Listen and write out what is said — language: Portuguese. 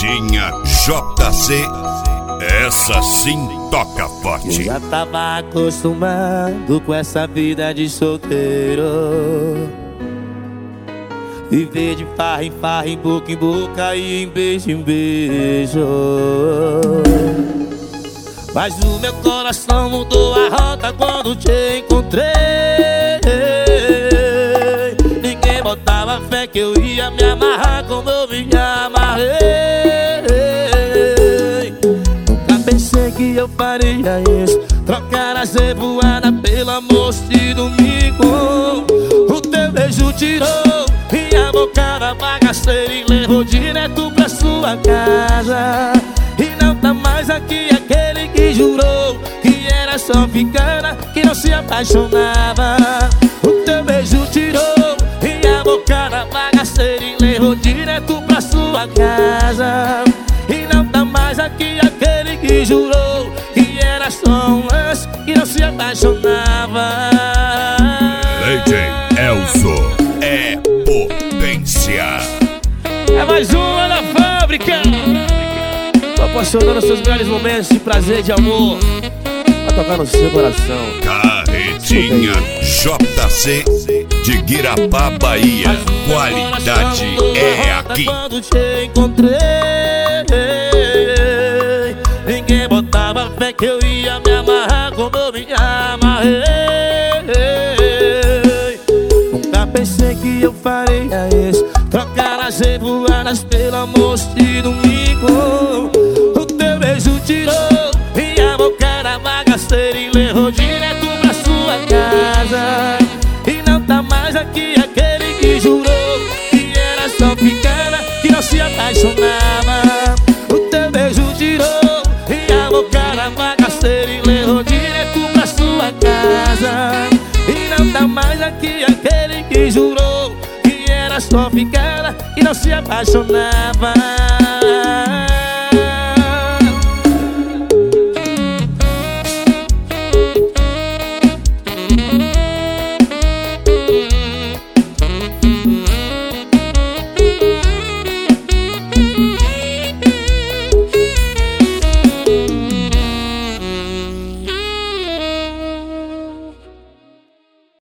Carretinha JC, essa sim toca forte. Eu já tava acostumado com essa vida de solteiro, viver de farra em farra, em boca e em beijo. Mas o meu coração mudou a rota quando te encontrei. Ninguém botava fé que eu ia me amarrar como eu me amarrei. Nunca pensei que eu faria isso, trocar a cevoada pelo amor de domingo. O teu beijo tirou minha boca da bagaceira e levou direto pra sua casa. E não tá mais aqui aquele que jurou que era só ficana, que não se apaixonava. O teu beijo tirou minha boca da bagaceira e levou direto pra sua casa. E não tá mais aqui aquele que jurou que era só um lance, que não se apaixonava. DJ Elzo é potência. É mais uma da fábrica, proporcionando seus melhores momentos de prazer e de amor pra tocar no seu coração. Carretinha JC de Guirapá, Bahia. Qualidade é aqui. Quando te encontrei, ninguém botava fé que eu ia me amarrar como eu me amarrei. Nunca pensei que eu faria isso, trocar as revoadas pelo amor de domingo. O teu beijo tirou minha boca da bagaceira e levou direto pra sua casa. E não tá mais aqui aquele que jurou que era só ficana, que não se apaixonava. O teu beijo tirou minha boca da bagaceira e levou direto pra sua casa. E não tá mais aqui aquele que jurou que era só ficana, que não se apaixonava.